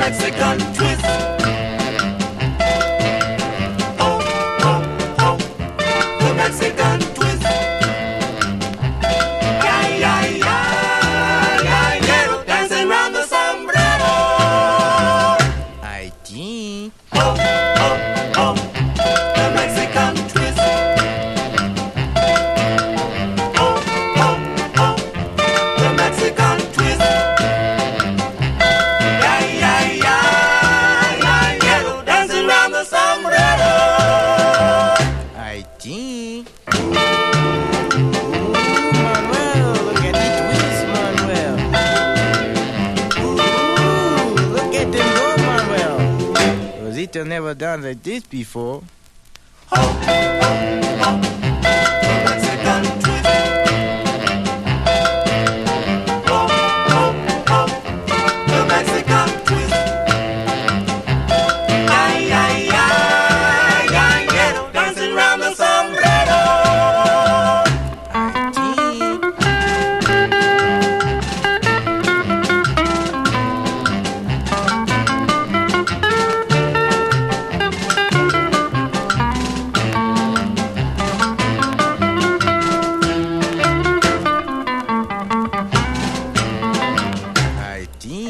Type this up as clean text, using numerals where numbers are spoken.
Mexican twist. Oh, oh, oh, the Mexican twist. Yeah, yeah, yeah, yeah, yeah, dancing around the sombrero. I think. Oh, oh, oh, the Mexican twist. Oh, oh, oh, the Mexican twist. Yeah, yeah, yeah, yeah, yeah, dancing around the sombrero. I think. Ooh, Manuel, look at the twist, Manuel. Ooh, look at them go, Manuel. Rosita never done like this before. Oh, oh, oh,